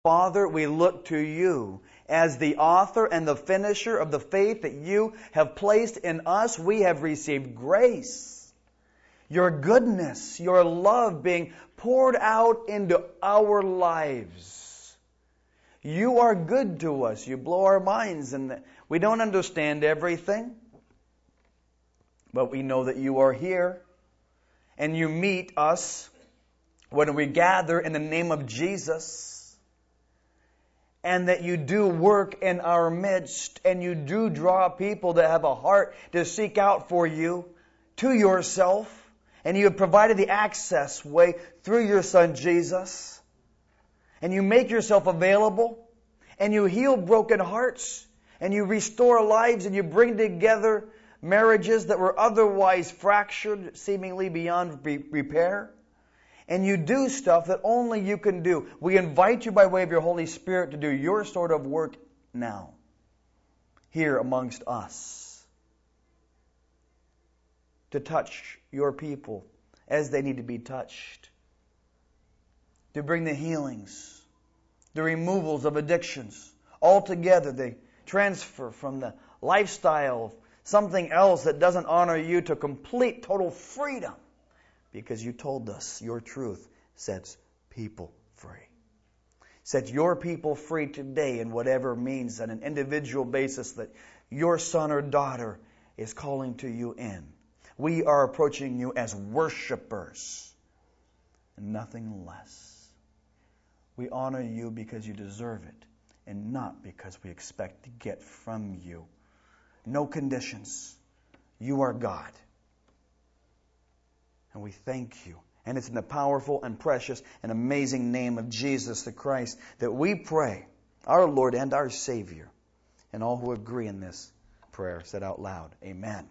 Father, we look to you as the author and the finisher of the faith that you have placed in us. We have received grace, your goodness, your love being poured out into our lives. You are good to us. You blow our minds, and we don't understand everything, but we know that you are here, and you meet us when we gather in the name of Jesus. And that you do work in our midst, and you do draw people that have a heart to seek out for you, to yourself, and you have provided the access way through your Son Jesus. And you make yourself available, and you heal broken hearts, and you restore lives, and you bring together marriages that were otherwise fractured, seemingly beyond repair. And you do stuff that only you can do. We invite you by way of your Holy Spirit to do your sort of work now, here amongst us, to touch your people as they need to be touched, to bring the healings, the removals of addictions. Altogether, they transfer from the lifestyle of something else that doesn't honor you to complete, total freedom. Because you told us your truth sets people free. Set your people free today in whatever means on an individual basis that your son or daughter is calling to you in. We are approaching you as worshipers and nothing less. We honor you because you deserve it and not because we expect to get from you. No conditions. You are God. And we thank you. And it's in the powerful and precious and amazing name of Jesus the Christ that we pray, our Lord and our Savior. And all who agree in this prayer said out loud, Amen.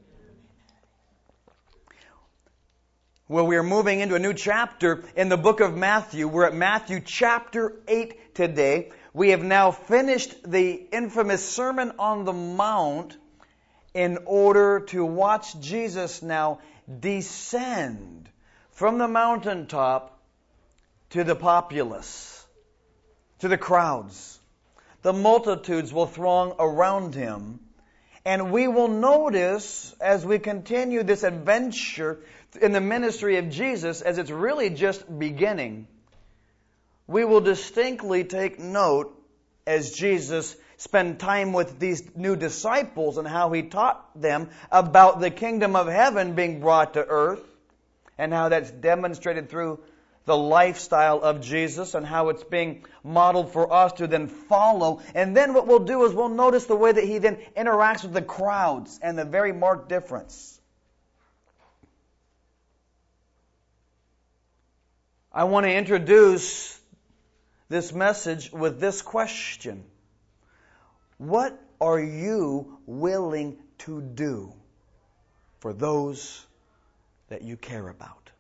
Well, we are moving into a new chapter in the book of Matthew. We're at Matthew chapter 8 today. We have now finished the infamous Sermon on the Mount in order to watch Jesus now descend from the mountaintop to the populace, to the crowds. The multitudes will throng around him. And we will notice as we continue this adventure in the ministry of Jesus, as it's really just beginning, we will distinctly take note as Jesus spent time with these new disciples and how he taught them about the kingdom of heaven being brought to earth, and how that's demonstrated through the lifestyle of Jesus and how it's being modeled for us to then follow. And then what we'll do is we'll notice the way that he then interacts with the crowds and the very marked difference. I want to introduce this message with this question. What are you willing to do for those that you care about?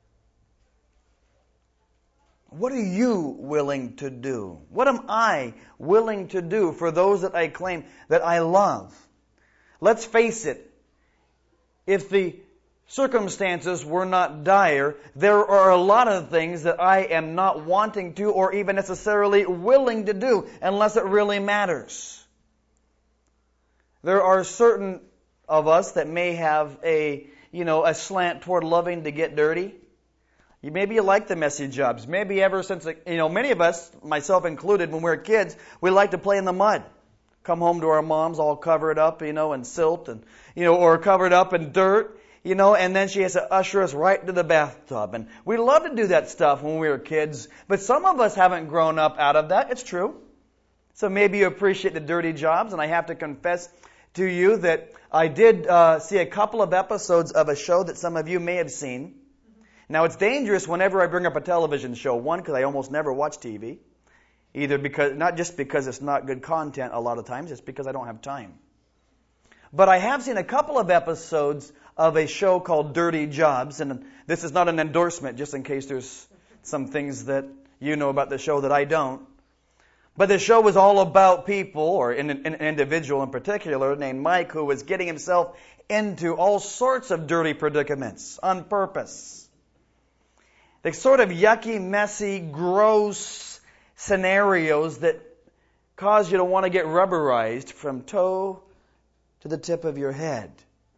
What are you willing to do? What am I willing to do for those that I claim that I love? Let's face it, if the circumstances were not dire, there are a lot of things that I am not wanting to or even necessarily willing to do unless it really matters. There are certain of us that may have a slant toward loving to get dirty. Maybe you like the messy jobs. Maybe ever since, many of us, myself included, when we were kids, we liked to play in the mud. Come home to our moms all covered up, in silt and, or covered up in dirt, and then she has to usher us right into the bathtub. And we loved to do that stuff when we were kids. But some of us haven't grown up out of that. It's true. So maybe you appreciate the dirty jobs. And I have to confess to you that I did see a couple of episodes of a show that some of you may have seen. Now, it's dangerous whenever I bring up a television show. One, because I almost never watch TV. Not just because it's not good content a lot of times, it's because I don't have time. But I have seen a couple of episodes of a show called Dirty Jobs. And this is not an endorsement, just in case there's some things that you know about the show that I don't. But the show was all about people, or an individual in particular named Mike, who was getting himself into all sorts of dirty predicaments on purpose. The sort of yucky, messy, gross, scenarios that cause you to want to get rubberized from toe to the tip of your head.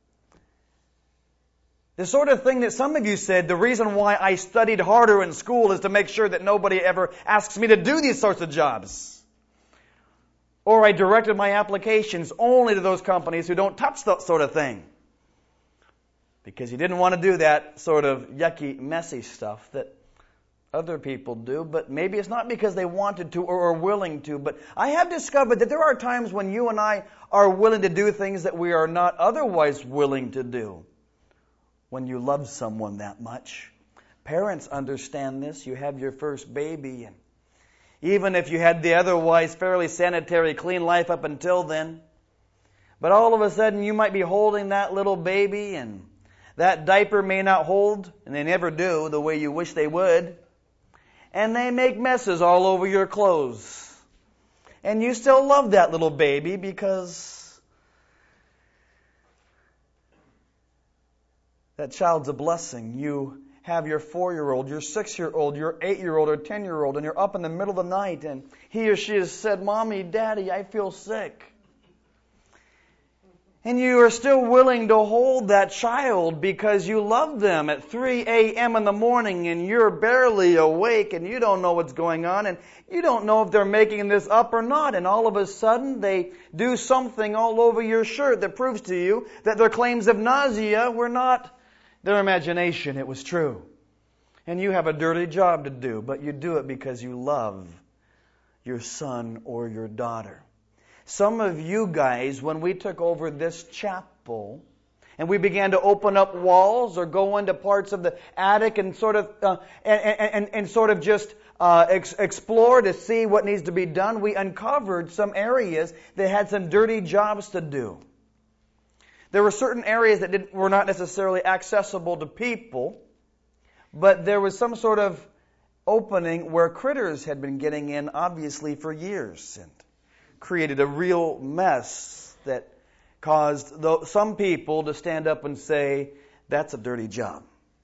The sort of thing that some of you said, the reason why I studied harder in school is to make sure that nobody ever asks me to do these sorts of jobs. Or I directed my applications only to those companies who don't touch that sort of thing. Because you didn't want to do that sort of yucky, messy stuff that other people do, but maybe it's not because they wanted to or are willing to. But I have discovered that there are times when you and I are willing to do things that we are not otherwise willing to do. When you love someone that much. Parents understand this. You have your first baby, and even if you had the otherwise fairly sanitary, clean life up until then, but all of a sudden you might be holding that little baby, and that diaper may not hold, and they never do the way you wish they would, and they make messes all over your clothes. And you still love that little baby because that child's a blessing. You have your 4-year-old, your 6-year-old, your 8-year-old or 10-year-old, and you're up in the middle of the night, and he or she has said, "Mommy, Daddy, I feel sick." And you are still willing to hold that child because you love them at 3 a.m. in the morning, and you're barely awake, and you don't know what's going on, and you don't know if they're making this up or not. And all of a sudden, they do something all over your shirt that proves to you that their claims of nausea were not their imagination, it was true. And you have a dirty job to do, but you do it because you love your son or your daughter. Some of you guys, when we took over this chapel, and we began to open up walls or go into parts of the attic and sort of just explore to see what needs to be done, we uncovered some areas that had some dirty jobs to do. There were certain areas that were not necessarily accessible to people, but there was some sort of opening where critters had been getting in, obviously, for years, and created a real mess that caused some people to stand up and say, "That's a dirty job,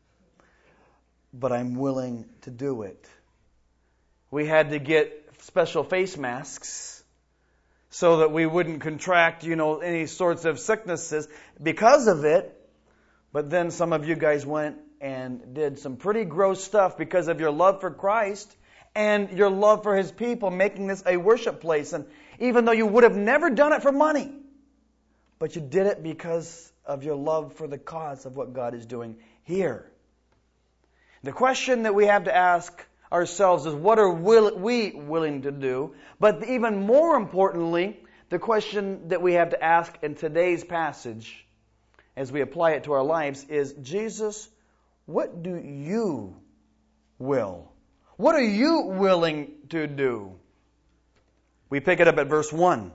but I'm willing to do it." We had to get special face masks so that we wouldn't contract, any sorts of sicknesses because of it. But then some of you guys went and did some pretty gross stuff because of your love for Christ and your love for His people, making this a worship place. And even though you would have never done it for money, but you did it because of your love for the cause of what God is doing here. The question that we have to ask ourselves is, what are we willing to do? But even more importantly, the question that we have to ask in today's passage, as we apply it to our lives, is, Jesus, what do you will? What are you willing to do? We pick it up at verse 1.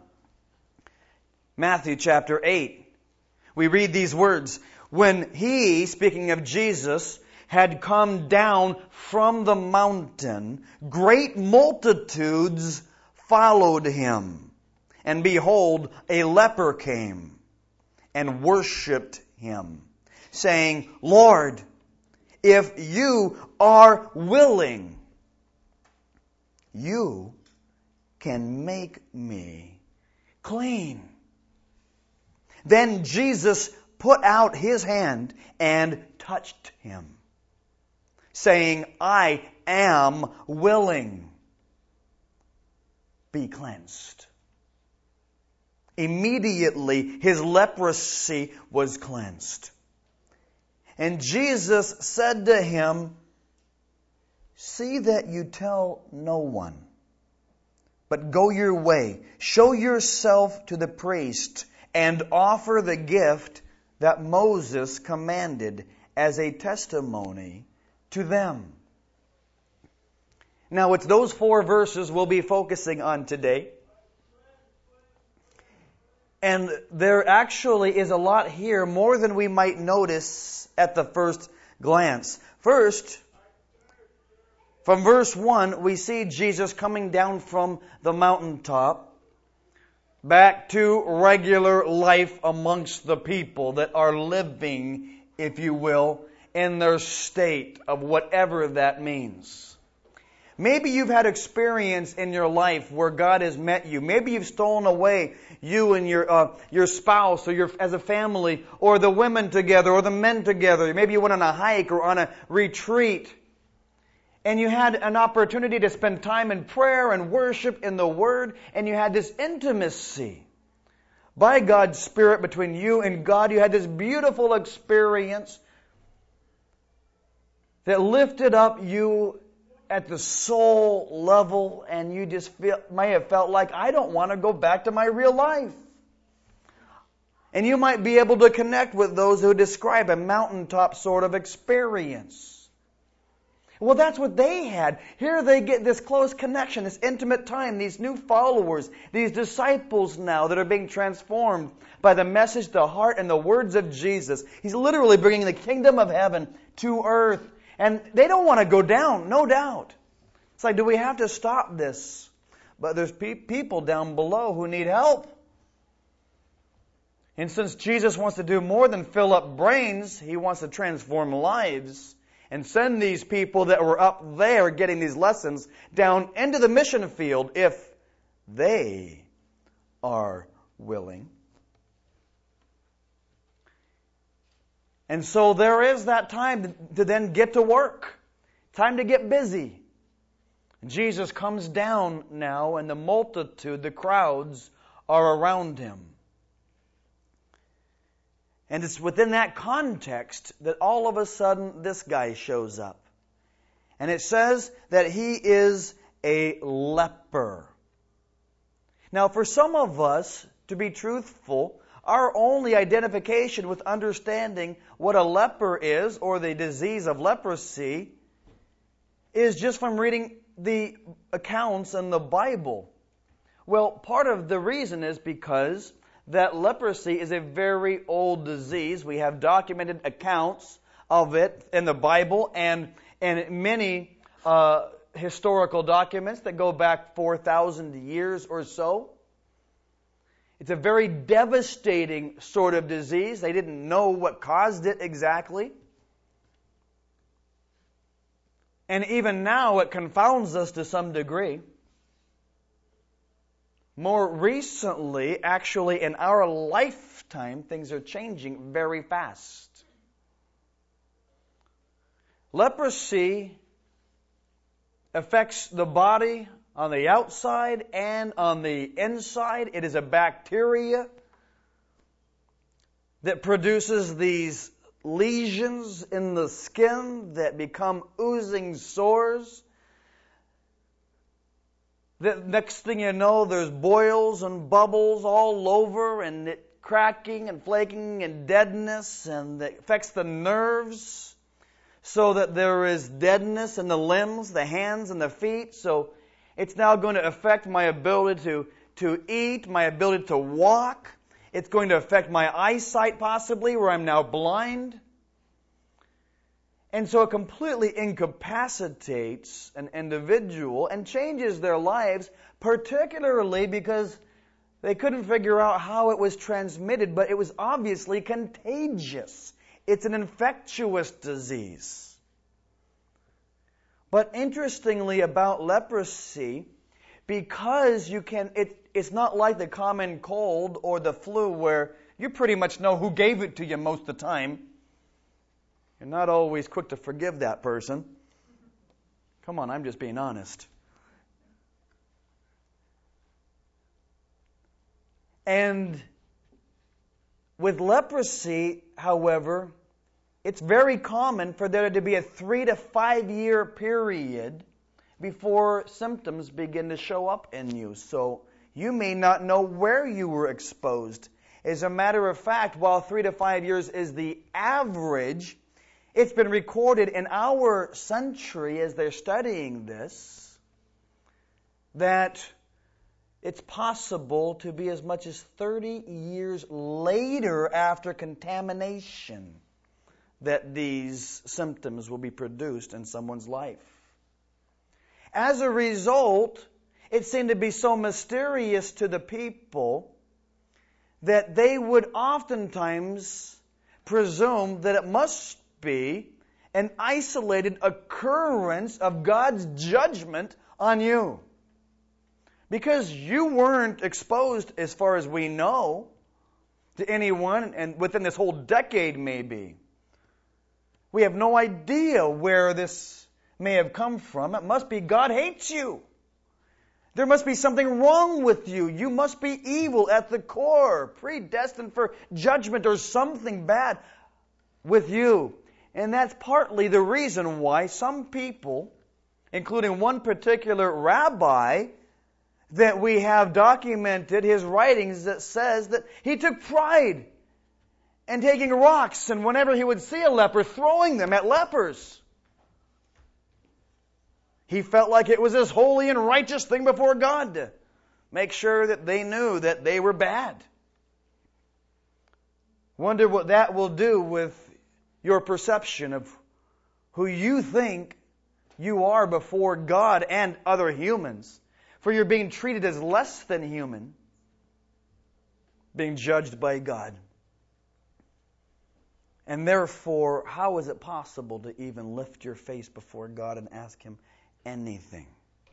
Matthew chapter 8. We read these words. When He, speaking of Jesus, had come down from the mountain, great multitudes followed Him. And behold, a leper came and worshipped Him, saying, Lord, if you are willing, you can make me clean. Then Jesus put out His hand and touched him, saying, I am willing. Be cleansed. Immediately his leprosy was cleansed. And Jesus said to him, see that you tell no one, but go your way, show yourself to the priest, and offer the gift that Moses commanded as a testimony to them. Now, it's those 4 verses we'll be focusing on today. And there actually is a lot here, more than we might notice at the first glance. First, from verse 1, we see Jesus coming down from the mountaintop back to regular life amongst the people that are living, if you will, in their state of whatever that means. Maybe you've had experience in your life where God has met you. Maybe you've stolen away, you and your spouse, or as a family, or the women together, or the men together. Maybe you went on a hike or on a retreat, and you had an opportunity to spend time in prayer and worship in the Word, and you had this intimacy by God's Spirit between you and God. You had this beautiful experience that lifted up you at the soul level, and you just may have felt like, I don't want to go back to my real life. And you might be able to connect with those who describe a mountaintop sort of experience. Well, that's what they had. Here they get this close connection, this intimate time, these new followers, these disciples now that are being transformed by the message, the heart, and the words of Jesus. He's literally bringing the kingdom of heaven to earth. And they don't want to go down, no doubt. It's like, do we have to stop this? But there's people down below who need help. And since Jesus wants to do more than fill up brains, He wants to transform lives and send these people that were up there getting these lessons down into the mission field if they are willing. And so there is that time to then get to work. Time to get busy. Jesus comes down now, and the multitude, the crowds, are around Him. And it's within that context that all of a sudden this guy shows up. And it says that he is a leper. Now, for some of us, to be truthful, our only identification with understanding what a leper is, or the disease of leprosy, is just from reading the accounts in the Bible. Well, part of the reason is because that leprosy is a very old disease. We have documented accounts of it in the Bible and many historical documents that go back 4,000 years or so. It's a very devastating sort of disease. They didn't know what caused it exactly. And even now it confounds us to some degree. More recently, actually in our lifetime, things are changing very fast. Leprosy affects the body on the outside and on the inside. It is a bacteria that produces these lesions in the skin that become oozing sores. The next thing you know, there's boils and bubbles all over, and it cracking and flaking and deadness, and it affects the nerves so that there is deadness in the limbs, the hands and the feet. So it's now going to affect my ability to eat, my ability to walk. It's going to affect my eyesight possibly, where I'm now blind. And so it completely incapacitates an individual and changes their lives, particularly because they couldn't figure out how it was transmitted, but it was obviously contagious. It's an infectious disease. But interestingly about leprosy, because it's not like the common cold or the flu where you pretty much know who gave it to you most of the time. You're not always quick to forgive that person. Come on, I'm just being honest. And with leprosy, however, it's very common for there to be a 3 to 5 year period before symptoms begin to show up in you. So you may not know where you were exposed. As a matter of fact, while 3 to 5 years is the average, it's been recorded in our century as they're studying this that it's possible to be as much as 30 years later after contamination that these symptoms will be produced in someone's life. As a result, it seemed to be so mysterious to the people that they would oftentimes presume that it must be an isolated occurrence of God's judgment on you. Because you weren't exposed, as far as we know, to anyone, and within this whole decade maybe. We have no idea where this may have come from. It must be God hates you. There must be something wrong with you. You must be evil at the core, predestined for judgment or something bad with you. And that's partly the reason why some people, including one particular rabbi that we have documented his writings, that says that he took pride in taking rocks, and whenever he would see a leper, throwing them at lepers. He felt like it was this holy and righteous thing before God to make sure that they knew that they were bad. Wonder what that will do with your perception of who you think you are before God and other humans. For you're being treated as less than human, being judged by God. And therefore, how is it possible to even lift your face before God and ask Him anything?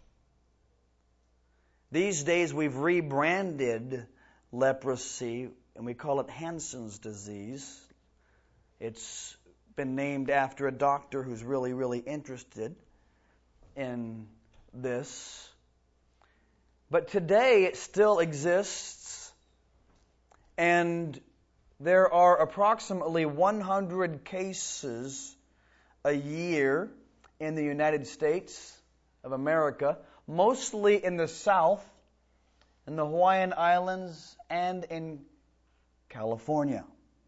These days we've rebranded leprosy and we call it Hansen's disease. It's been named after a doctor who's really, really interested in this. But today it still exists, and there are approximately 100 cases a year in the United States of America, mostly in the South, in the Hawaiian Islands, and in California.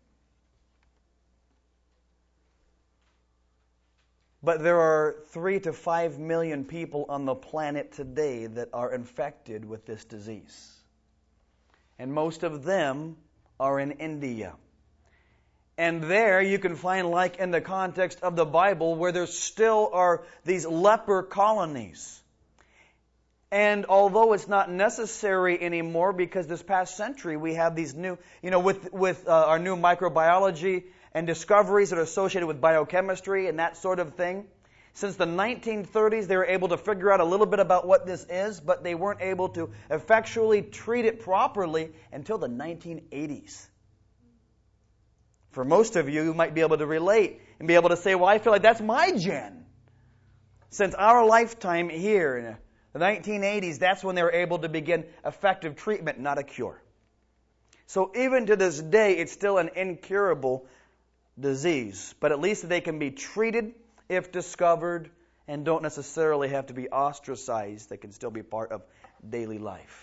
But there are 3 to 5 million people on the planet today that are infected with this disease. And most of them are in India. And there you can find, like in the context of the Bible, where there still are these leper colonies. And although it's not necessary anymore, because this past century we have these new, with our new microbiology and discoveries that are associated with biochemistry and that sort of thing. Since the 1930s, they were able to figure out a little bit about what this is, but they weren't able to effectually treat it properly until the 1980s. For most of you, you might be able to relate and be able to say, well, I feel like that's my gen. Since our lifetime here in the 1980s, that's when they were able to begin effective treatment, not a cure. So even to this day, it's still an incurable disease. But at least they can be treated if discovered and don't necessarily have to be ostracized. They can still be part of daily life.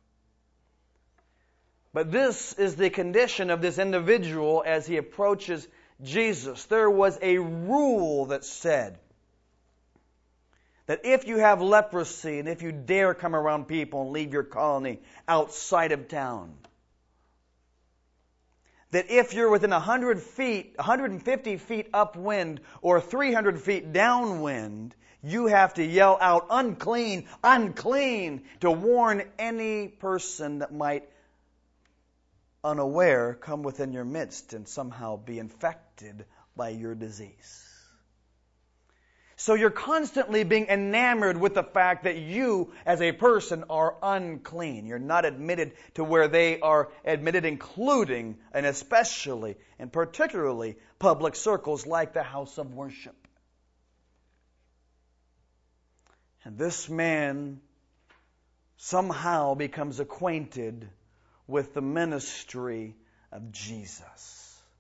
But this is the condition of this individual as he approaches Jesus. There was a rule that said that if you have leprosy and if you dare come around people and leave your colony outside of town, that if you're within 100 feet, 150 feet upwind or 300 feet downwind, you have to yell out, unclean, unclean, to warn any person that might unaware come within your midst and somehow be infected by your disease. So you're constantly being enamored with the fact that you, as a person, are unclean. You're not admitted to where they are admitted, including and especially and particularly public circles like the house of worship. And this man somehow becomes acquainted with the ministry of Jesus.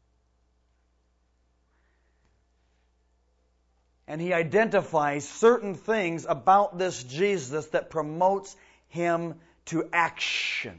And he identifies certain things about this Jesus that promotes him to action.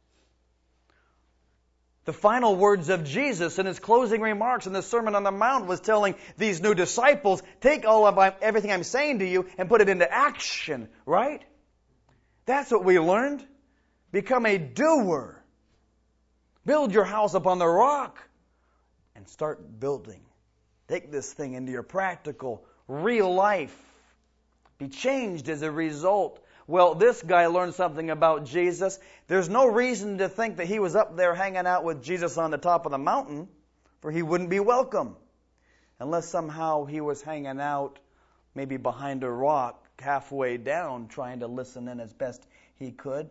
The final words of Jesus in his closing remarks in the Sermon on the Mount was telling these new disciples, take everything I'm saying to you and put it into action, right? That's what we learned. Become a doer. Build your house upon the rock and start building. Take this thing into your practical, real life. Be changed as a result. Well, this guy learned something about Jesus. There's no reason to think that he was up there hanging out with Jesus on the top of the mountain, for he wouldn't be welcome. unless somehow he was hanging out maybe behind a rock halfway down trying to listen in as best he could.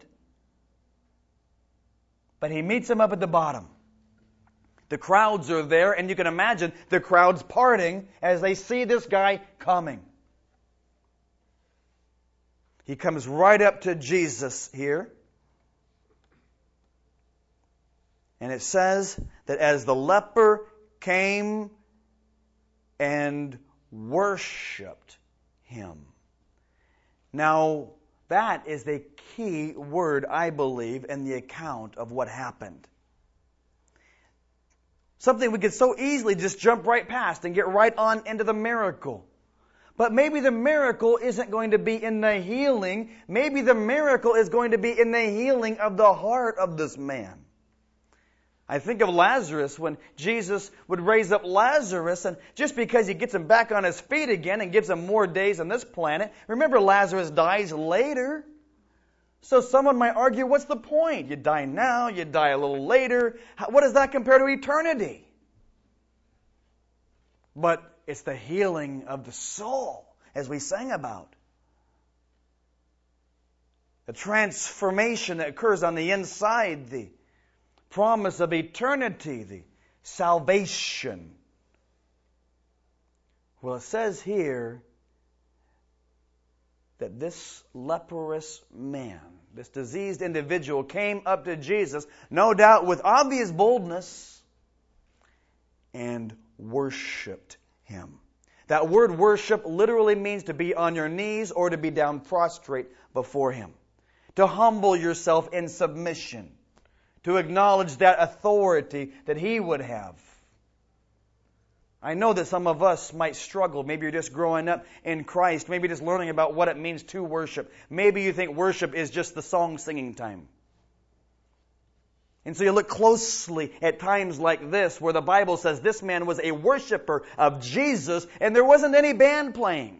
But he meets him up at the bottom. The crowds are there, and you can imagine the crowds parting as they see this guy coming. He comes right up to Jesus here. And it says that as the leper came and worshipped him. Now, that is the key word, I believe, in the account of what happened. Something we could so easily just jump right past and get right on into the miracle. But maybe the miracle isn't going to be in the healing. Maybe the miracle is going to be in the healing of the heart of this man. I think of Lazarus when Jesus would raise up Lazarus, and just because he gets him back on his feet again and gives him more days on this planet, remember Lazarus dies later. So someone might argue, what's the point? You die now, you die a little later. What does that compare to eternity? But it's the healing of the soul, as we sang about. The transformation that occurs on the inside, the promise of eternity, the salvation. Well, it says here that this leprous man, this diseased individual, came up to Jesus, no doubt with obvious boldness, and worshipped him. That word worship literally means to be on your knees or to be down prostrate before him. To humble yourself in submission. To acknowledge that authority that he would have. I know that some of us might struggle. Maybe you're just growing up in Christ. Maybe just learning about what it means to worship. Maybe you think worship is just the song singing time. And so you look closely at times like this where the Bible says this man was a worshiper of Jesus and there wasn't any band playing.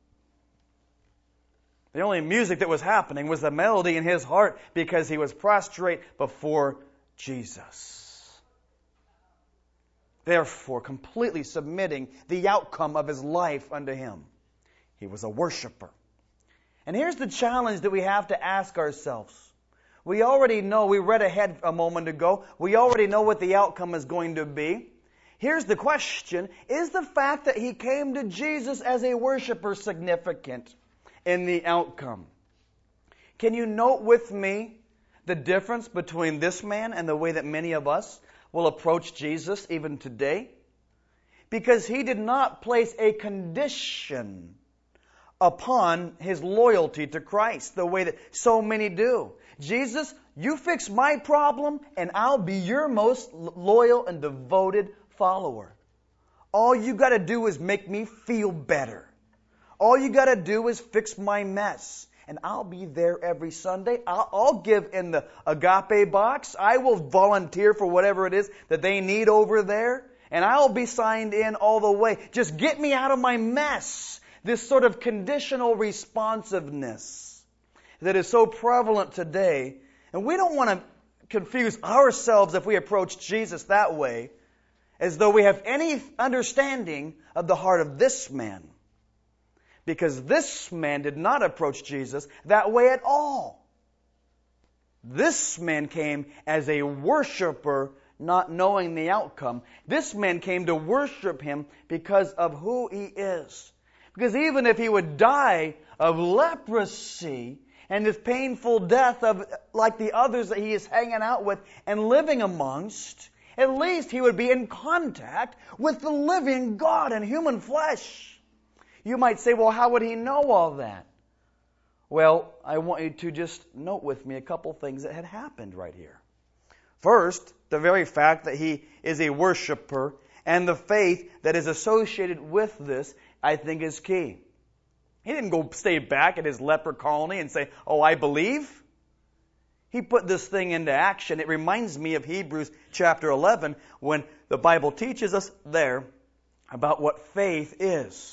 The only music that was happening was the melody in his heart because he was prostrate before Jesus. Therefore, completely submitting the outcome of his life unto him. He was a worshiper. And here's the challenge that we have to ask ourselves. We already know, we read ahead a moment ago, we already know what the outcome is going to be. Here's the question, is the fact that he came to Jesus as a worshiper significant in the outcome? Can you note with me the difference between this man and the way that many of us will approach Jesus even today? Because he did not place a condition upon his loyalty to Christ the way that so many do. Jesus, you fix my problem and I'll be your most loyal and devoted follower. All you got to do is make me feel better. All you got to do is fix my mess. And I'll be there every Sunday. I'll give in the agape box. I will volunteer for whatever it is that they need over there. And I'll be signed in all the way. Just get me out of my mess. This sort of conditional responsiveness that is so prevalent today. And we don't want to confuse ourselves if we approach Jesus that way, as though we have any understanding of the heart of this man. Because this man did not approach Jesus that way at all. This man came as a worshiper, not knowing the outcome. This man came to worship him because of who he is. Because even if he would die of leprosy and this painful death of like the others that he is hanging out with and living amongst, at least he would be in contact with the living God in human flesh. You might say, well, how would he know all that? Well, I want you to just note with me a couple things that had happened right here. First, the very fact that he is a worshiper and the faith that is associated with this, I think, is key. He didn't go stay back at his leper colony and say, oh, I believe. He put this thing into action. It reminds me of Hebrews chapter 11 when the Bible teaches us there about what faith is.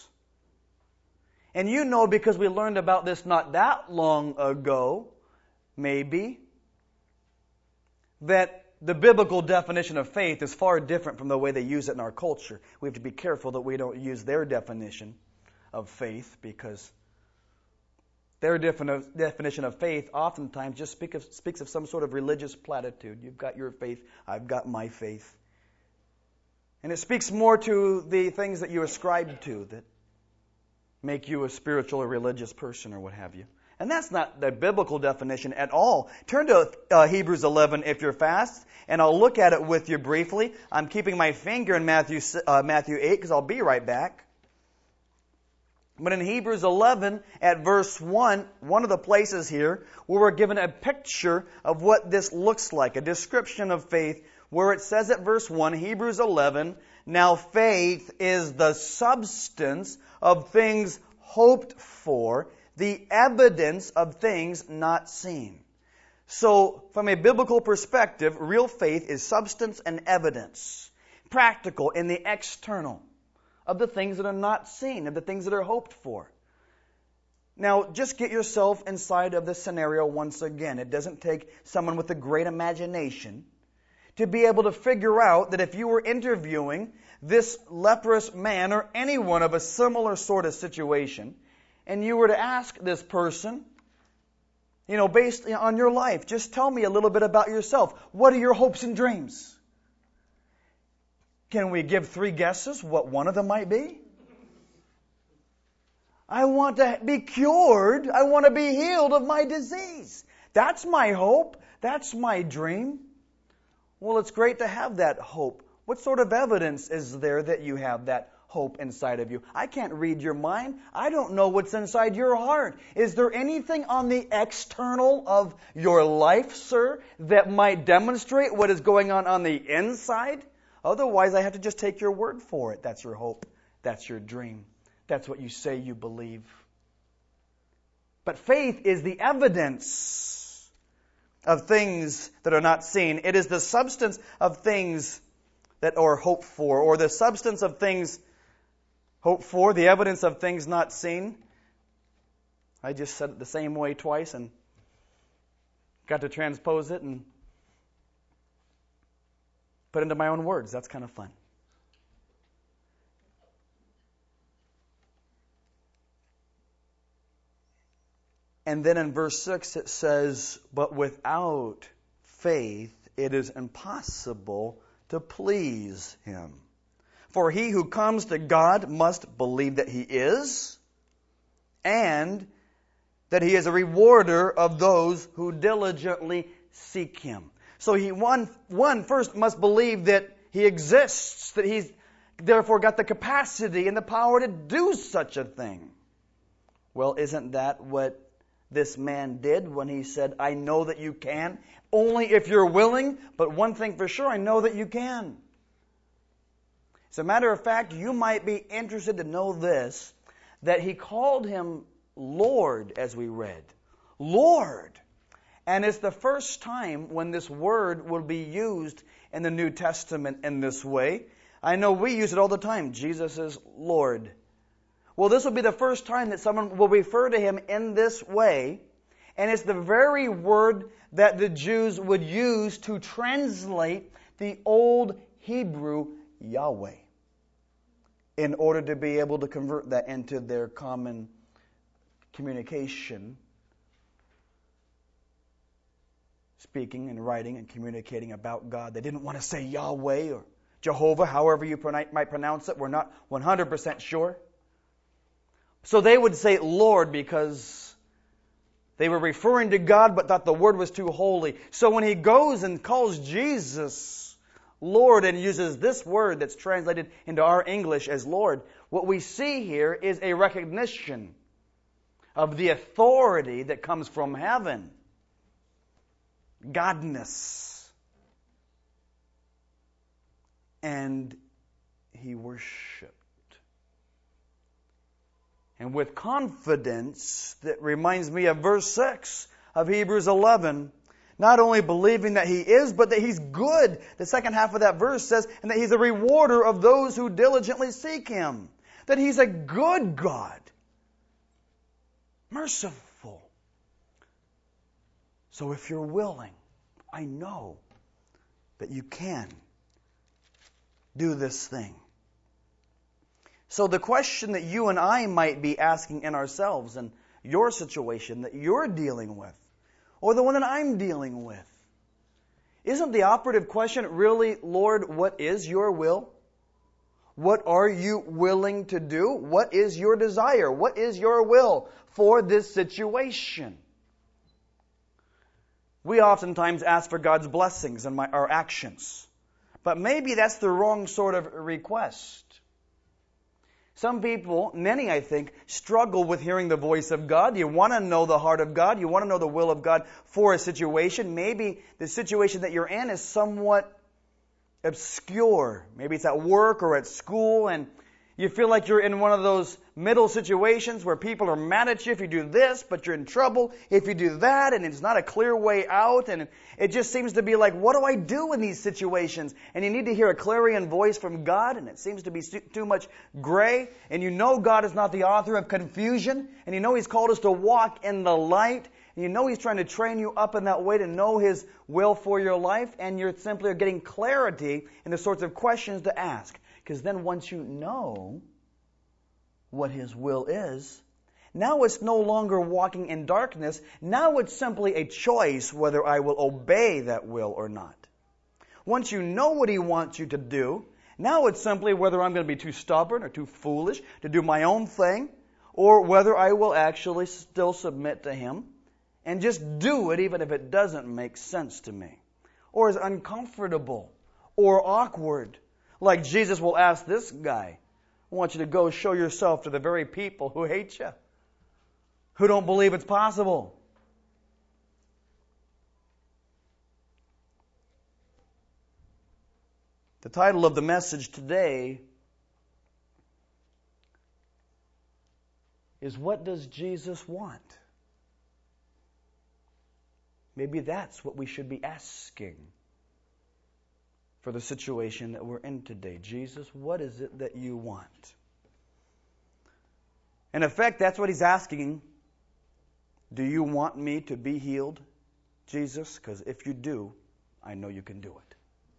And you know, because we learned about this not that long ago, maybe, that the biblical definition of faith is far different from the way they use it in our culture. We have to be careful that we don't use their definition of faith, because their definition of faith oftentimes just speaks of some sort of religious platitude. You've got your faith, I've got my faith. And it speaks more to the things that you ascribe to that make you a spiritual or religious person or what have you. And that's not the biblical definition at all. Turn to Hebrews 11 if you're fast, and I'll look at it with you briefly. I'm keeping my finger in Matthew 8 because I'll be right back. But in Hebrews 11 at verse 1, one of the places here where we're given a picture of what this looks like, a description of faith, where it says at verse 1, Hebrews 11, now faith is the substance of things hoped for, the evidence of things not seen. So, from a biblical perspective, real faith is substance and evidence, practical in the external, of the things that are not seen, of the things that are hoped for. Now, just get yourself inside of this scenario once again. It doesn't take someone with a great imagination to be able to figure out that if you were interviewing this leprous man or anyone of a similar sort of situation, and you were to ask this person, based on your life, just tell me a little bit about yourself. What are your hopes and dreams? Can we give 3 guesses what one of them might be? I want to be cured. I want to be healed of my disease. That's my hope. That's my dream. Well, it's great to have that hope. What sort of evidence is there that you have that hope inside of you? I can't read your mind. I don't know what's inside your heart. Is there anything on the external of your life, sir, that might demonstrate what is going on the inside? Otherwise, I have to just take your word for it. That's your hope. That's your dream. That's what you say you believe. But faith is the evidence of things that are not seen. It is the substance of things that are hoped for, or the substance of things hoped for, the evidence of things not seen. I just said it the same way twice and got to transpose it and put into my own words. That's kind of fun. And then in verse 6 it says, but without faith it is impossible to please Him. For he who comes to God must believe that He is, and that He is a rewarder of those who diligently seek Him. So one first must believe that He exists, that He's therefore got the capacity and the power to do such a thing. Well, isn't that what this man did when he said, I know that you can, only if you're willing, but one thing for sure, I know that you can. As a matter of fact, you might be interested to know this, that he called him Lord, as we read. Lord. And it's the first time when this word will be used in the New Testament in this way. I know we use it all the time. Jesus is Lord. Well, this will be the first time that someone will refer to Him in this way. And it's the very word that the Jews would use to translate the old Hebrew Yahweh, in order to be able to convert that into their common communication, speaking and writing and communicating about God. They didn't want to say Yahweh or Jehovah, however you might pronounce it. We're not 100% sure. So they would say Lord because they were referring to God but thought the word was too holy. So when he goes and calls Jesus Lord and uses this word that's translated into our English as Lord, what we see here is a recognition of the authority that comes from heaven. Godness. And he worshipped. And with confidence, that reminds me of verse 6 of Hebrews 11, not only believing that He is, but that He's good. The second half of that verse says, and that He's a rewarder of those who diligently seek Him. That He's a good God. Merciful. So if you're willing, I know that you can do this thing. So the question that you and I might be asking in ourselves and your situation that you're dealing with, or the one that I'm dealing with, isn't the operative question really, Lord, what is your will? What are you willing to do? What is your desire? What is your will for this situation? We oftentimes ask for God's blessings in our actions, but maybe that's the wrong sort of request. Some people, many I think, struggle with hearing the voice of God. You want to know the heart of God. You want to know the will of God for a situation. Maybe the situation that you're in is somewhat obscure. Maybe it's at work or at school, and you feel like you're in one of those middle situations where people are mad at you if you do this, but you're in trouble if you do that, and it's not a clear way out, and it just seems to be like, what do I do in these situations? And you need to hear a clarion voice from God, and it seems to be too much gray, and you know God is not the author of confusion, and you know He's called us to walk in the light, and you know He's trying to train you up in that way to know His will for your life, and you're simply getting clarity in the sorts of questions to ask. Because then once you know what His will is, now it's no longer walking in darkness. Now it's simply a choice whether I will obey that will or not. Once you know what He wants you to do, now it's simply whether I'm going to be too stubborn or too foolish to do my own thing, or whether I will actually still submit to Him and just do it even if it doesn't make sense to me, or is uncomfortable or awkward. Like Jesus will ask this guy, I want you to go show yourself to the very people who hate you, who don't believe it's possible. The title of the message today is, what does Jesus want? Maybe that's what we should be asking for the situation that we're in today. Jesus, what is it that you want? In effect, that's what He's asking. Do you want me to be healed, Jesus? Because if you do, I know you can do it.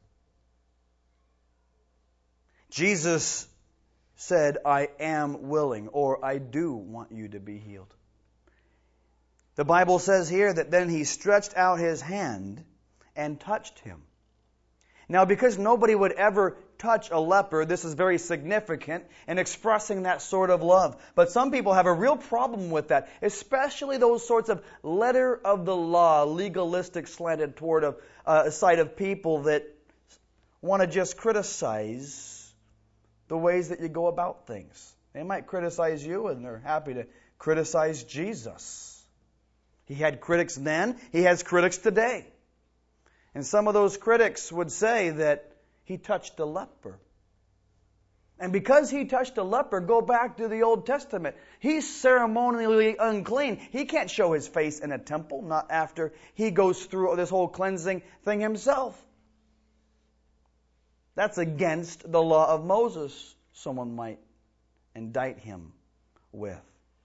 Jesus said, I am willing, or I do want you to be healed. The Bible says here that then He stretched out His hand and touched him. Now, because nobody would ever touch a leper, this is very significant in expressing that sort of love. But some people have a real problem with that, especially those sorts of letter of the law, legalistic slanted toward a side of people that want to just criticize the ways that you go about things. They might criticize you, and they're happy to criticize Jesus. He had critics then, He has critics today. And some of those critics would say that He touched a leper. And because He touched a leper, go back to the Old Testament. He's ceremonially unclean. He can't show His face in a temple, not after He goes through this whole cleansing thing Himself. That's against the law of Moses, someone might indict Him with.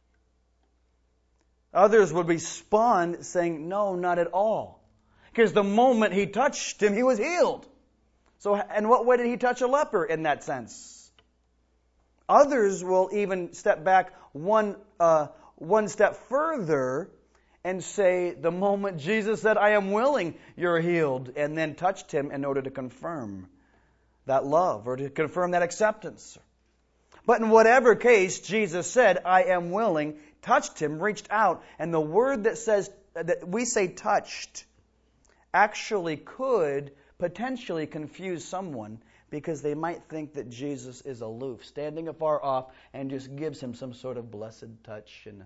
Others would respond saying, no, not at all. Because the moment He touched him, he was healed. So, in what way did He touch a leper in that sense? Others will even step back one step further and say, the moment Jesus said, I am willing, you're healed, and then touched him in order to confirm that love or to confirm that acceptance. But in whatever case, Jesus said, I am willing, touched him, reached out, and the word that says, that we say touched, actually could potentially confuse someone because they might think that Jesus is aloof, standing afar off, and just gives him some sort of blessed touch in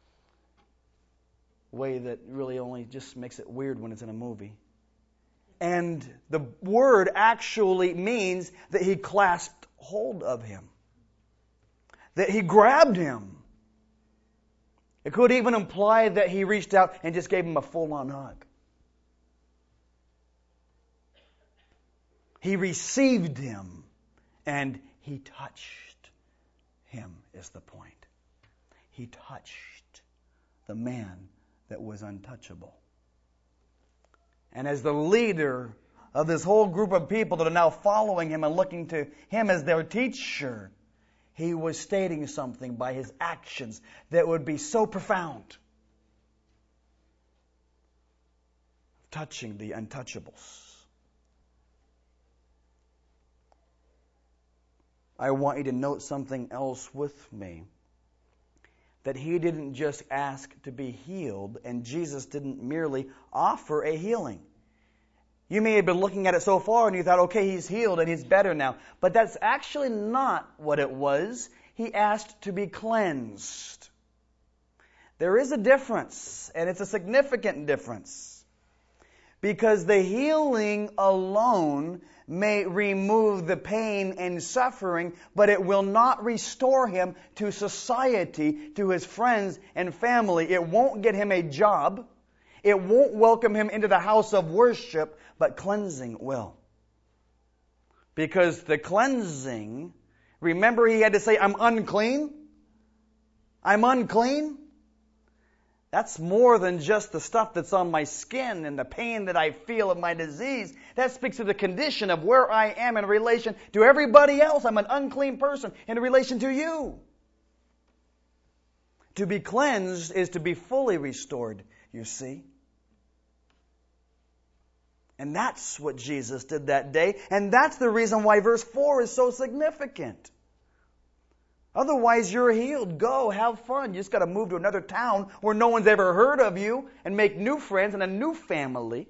a way that really only just makes it weird when it's in a movie. And the word actually means that He clasped hold of him, that He grabbed him. It could even imply that He reached out and just gave him a full-on hug. He received him, and He touched him, is the point. He touched the man that was untouchable. And as the leader of this whole group of people that are now following him and looking to him as their teacher, he was stating something by his actions that would be so profound, touching the untouchables. I want you to note something else with me. That he didn't just ask to be healed, and Jesus didn't merely offer a healing. You may have been looking at it so far and you thought, okay, he's healed and he's better now. But that's actually not what it was. He asked to be cleansed. There is a difference, and it's a significant difference. Because the healing alone may remove the pain and suffering, but it will not restore him to society, to his friends and family. It won't get him a job. It won't welcome him into the house of worship, but cleansing will. Because the cleansing, remember he had to say, I'm unclean? I'm unclean? That's more than just the stuff that's on my skin and the pain that I feel of my disease. That speaks of the condition of where I am in relation to everybody else. I'm an unclean person in relation to you. To be cleansed is to be fully restored, you see. And that's what Jesus did that day. And that's the reason why verse 4 is so significant. Otherwise, you're healed. Go, have fun. You just got to move to another town where no one's ever heard of you and make new friends and a new family.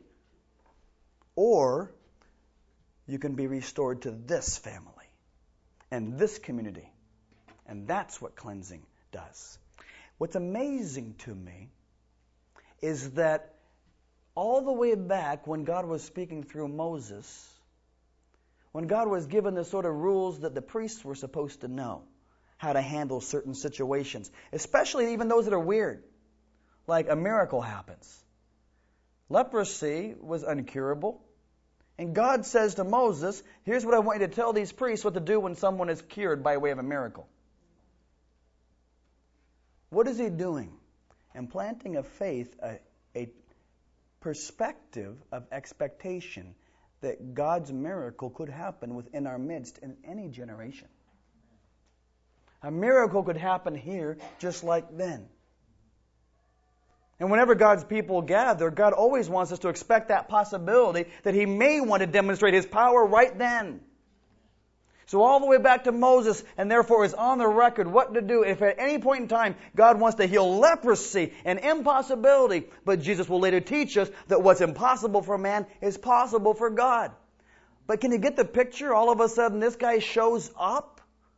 Or you can be restored to this family and this community. And that's what cleansing does. What's amazing to me is that all the way back when God was speaking through Moses, when God was given the sort of rules that the priests were supposed to know, how to handle certain situations, especially even those that are weird, like a miracle happens. Leprosy was incurable, and God says to Moses, here's what I want you to tell these priests what to do when someone is cured by way of a miracle. What is he doing? Implanting a faith, a perspective of expectation that God's miracle could happen within our midst in any generation. A miracle could happen here just like then. And whenever God's people gather, God always wants us to expect that possibility that he may want to demonstrate his power right then. So all the way back to Moses, and therefore is on the record what to do if at any point in time God wants to heal leprosy, an impossibility. But Jesus will later teach us that what's impossible for man is possible for God. But can you get the picture? All of a sudden this guy shows up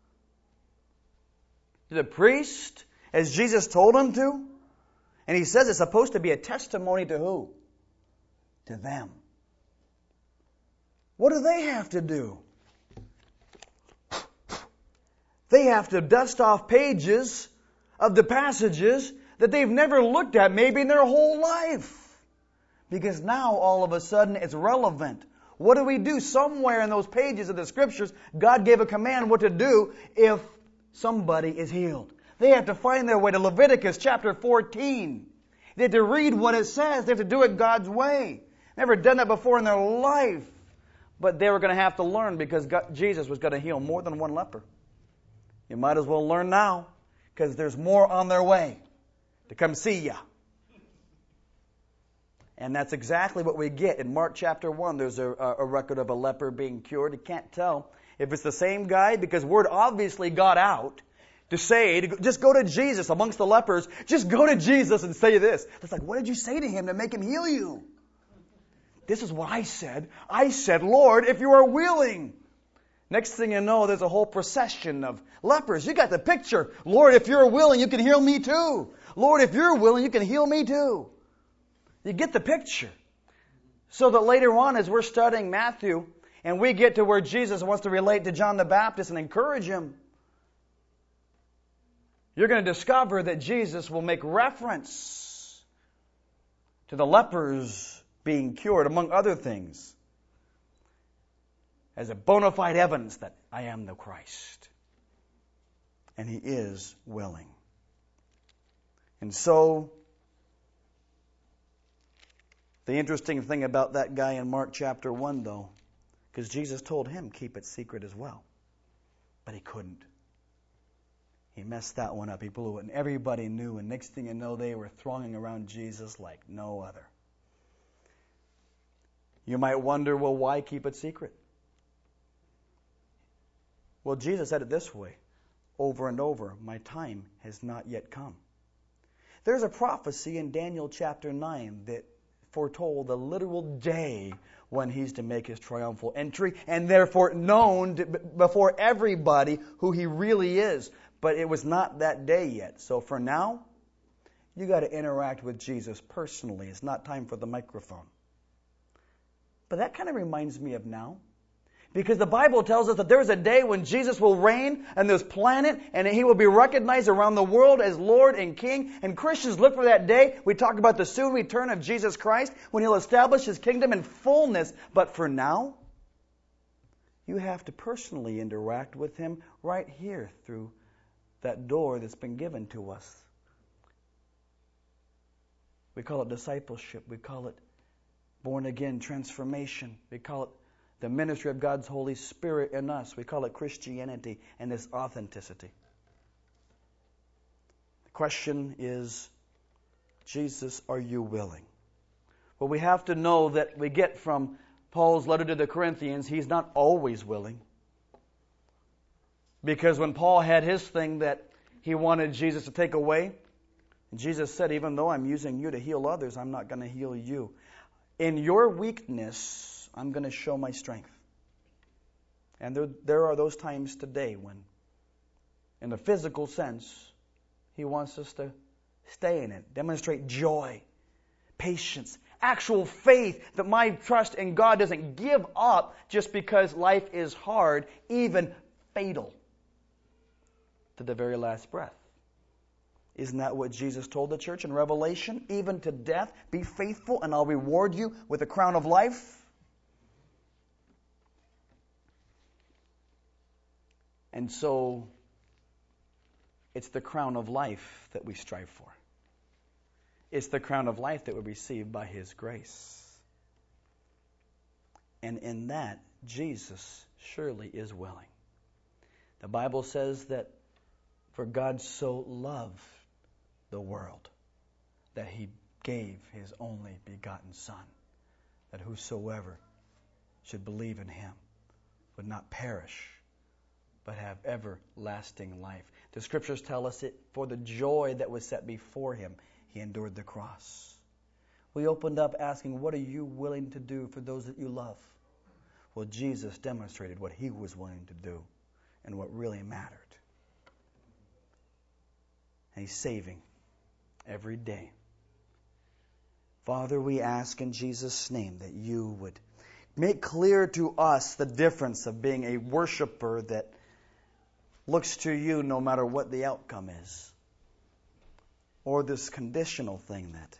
to the priest as Jesus told him to. And he says it's supposed to be a testimony to who? To them. What do they have to do? They have to dust off pages of the passages that they've never looked at maybe in their whole life. Because now all of a sudden it's relevant. What do we do? Somewhere in those pages of the Scriptures, God gave a command what to do if somebody is healed. They have to find their way to Leviticus chapter 14. They have to read what it says. They have to do it God's way. Never done that before in their life. But they were going to have to learn because Jesus was going to heal more than one leper. You might as well learn now because there's more on their way to come see ya. And that's exactly what we get. In Mark chapter 1, there's a record of a leper being cured. You can't tell if it's the same guy because word obviously got out to say, just go to Jesus amongst the lepers. Just go to Jesus and say this. It's like, what did you say to him to make him heal you? This is what I said. I said, Lord, if you are willing. Next thing you know, there's a whole procession of lepers. You got the picture. Lord, if you're willing, you can heal me too. Lord, if you're willing, you can heal me too. You get the picture. So that later on, as we're studying Matthew, and we get to where Jesus wants to relate to John the Baptist and encourage him, you're going to discover that Jesus will make reference to the lepers being cured, among other things, as a bona fide evidence that I am the Christ. And he is willing. And so, The interesting thing about that guy in Mark chapter 1, though, because Jesus told him, keep it secret as well. But he couldn't. He messed that one up. He blew it. And everybody knew. And next thing you know, they were thronging around Jesus like no other. You might wonder, well, why keep it secret? Well, Jesus said it this way, over and over, my time has not yet come. There's a prophecy in Daniel chapter 9 that foretold the literal day when he's to make his triumphal entry, and therefore known before everybody who he really is. But it was not that day yet. So for now, you got to interact with Jesus personally. It's not time for the microphone. But that kind of reminds me of now. Because the Bible tells us that there's a day when Jesus will reign on this planet and he will be recognized around the world as Lord and King. And Christians look for that day. We talk about the soon return of Jesus Christ when he'll establish his kingdom in fullness. But for now, you have to personally interact with him right here through that door that's been given to us. We call it discipleship. We call it born again transformation. We call it the ministry of God's Holy Spirit in us. We call it Christianity and this authenticity. The question is, Jesus, are you willing? Well, we have to know that we get from Paul's letter to the Corinthians, he's not always willing. Because when Paul had his thing that he wanted Jesus to take away, Jesus said, even though I'm using you to heal others, I'm not going to heal you. In your weakness, I'm going to show my strength. And there are those times today when, in the physical sense, he wants us to stay in it, demonstrate joy, patience, actual faith, that my trust in God doesn't give up just because life is hard, even fatal, to the very last breath. Isn't that what Jesus told the church in Revelation? Even to death, be faithful and I'll reward you with a crown of life. And so, it's the crown of life that we strive for. It's the crown of life that we receive by his grace. And in that, Jesus surely is willing. The Bible says that for God so loved the world that he gave his only begotten Son, that whosoever should believe in him would not perish, but have everlasting life. The Scriptures tell us it for the joy that was set before him, he endured the cross. We opened up asking, what are you willing to do for those that you love? Well, Jesus demonstrated what he was willing to do and what really mattered. And he's saving every day. Father, we ask in Jesus' name that you would make clear to us the difference of being a worshiper that looks to you no matter what the outcome is, or this conditional thing that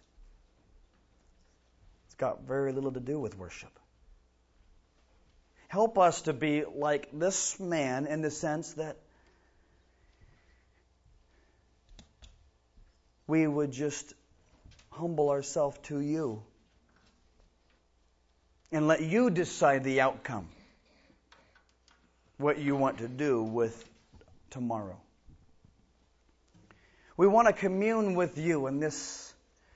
it's got very little to do with worship. Help us to be like this man in the sense that we would just humble ourselves to you and let you decide the outcome, what you want to do with tomorrow. We want to commune with you in this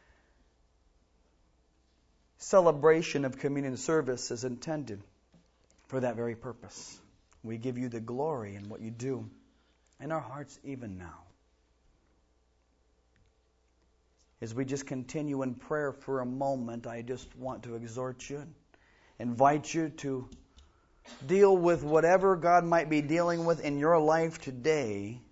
celebration of communion service is intended for that very purpose. We give you the glory in what you do in our hearts even now. As we just continue in prayer for a moment, I just want to exhort you and invite you to deal with whatever God might be dealing with in your life today